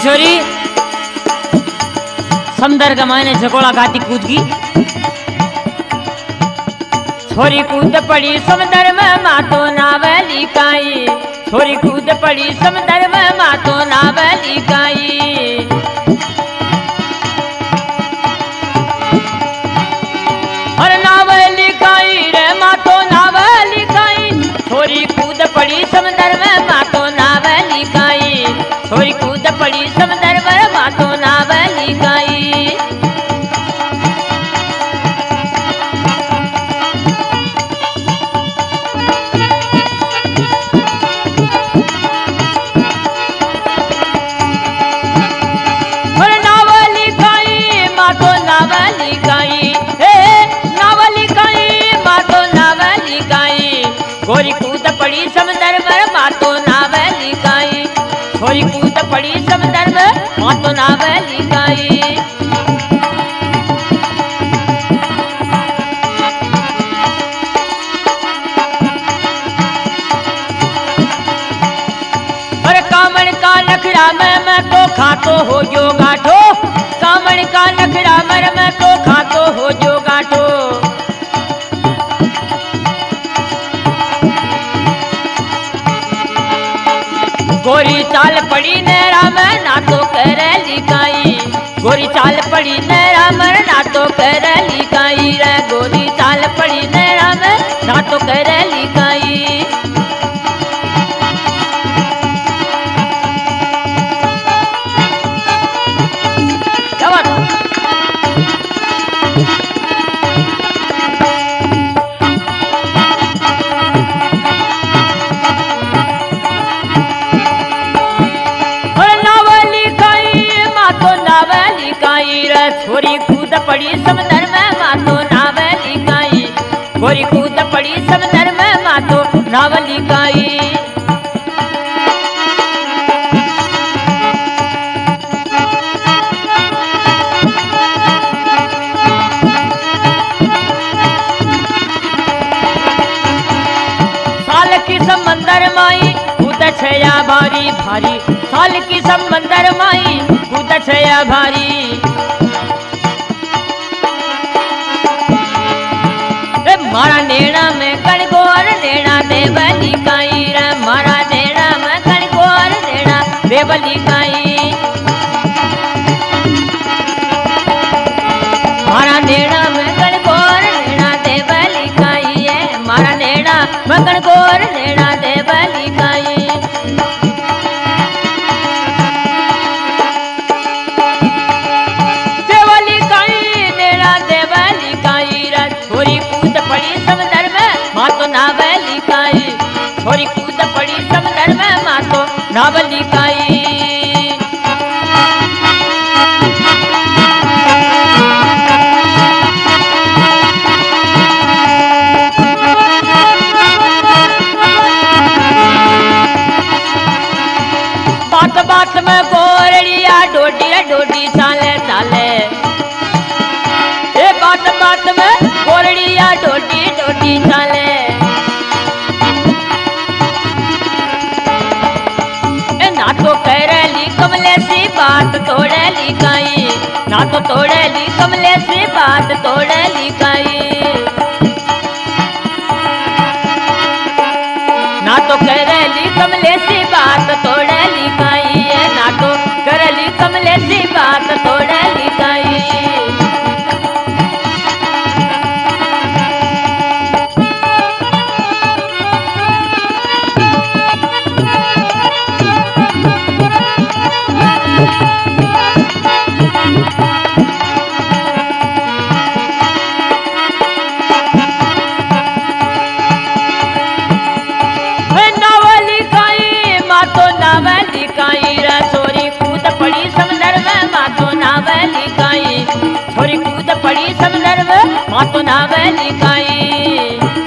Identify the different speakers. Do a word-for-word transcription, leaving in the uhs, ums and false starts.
Speaker 1: छोरी समंदर का मायने झकोड़ा गाती कूद की छोरी कूद पड़ी समंदर में मातो नावली काई छोरी कूद पड़ी समंदर में मातो नावली काई और नावली काई रे मातो नावली काई छोरी कूद पड़ी समंदर में मातो नावली काई छोरी कूद पड़ी समंदर में मातो नावली काई छोरी कूद पड़ी समंदर में मातो नावली काई छोरी कूद पड़ी समंदर में मातो नावली काई और कामण का नखरा में मैं तो खातो हो जो गाठो कामण का नखरा में मैं तो खातो हो जो गाठो गोरी चाल पड़ी नैरा में ना तो करली काई गोरी चाल पड़ी नैरा में ना तो करली काई रे गोरी चाल पड़ी नैरा में ना तो करली काई छोरी कूद पड़ी समंदर में मातो नावली काई गोरी कूद पड़ी समंदर में मातो नावली काई साल की समंदर माई कूद छया भारी भारी साल की समंदर माई कूद छया भारी मारा नेड़ा में कणकोर नेड़ा देवली काई रे मारा नेड़ा में कणकोर नेड़ा देवली काई मारा नेड़ा में कणकोर नेड़ा देवली काई है मारा नेड़ा में कणकोर नेड़ा देवली काई देवली काई नेड़ा देवली काई रे छोरी कूद पड़ी समंदर में मातो नावली काई छोरी कूद पड़ी समंदर में मातो नावली काई बात बात में गोरड़िया डोडी डोडी चाले चाले ए बात बात में गोरड़िया डोडी डोडी चाले ए ना तो करली कमले सी बात तोड़ली काई ना तो तोड़ली कमले सी बात तोड़ली काई ना तो करली कमले सी बात तोड़ली काई ना तो करली कमले सी बात तोड़ली काई छोरी कूद पड़ी समंदर में मातो नावली काई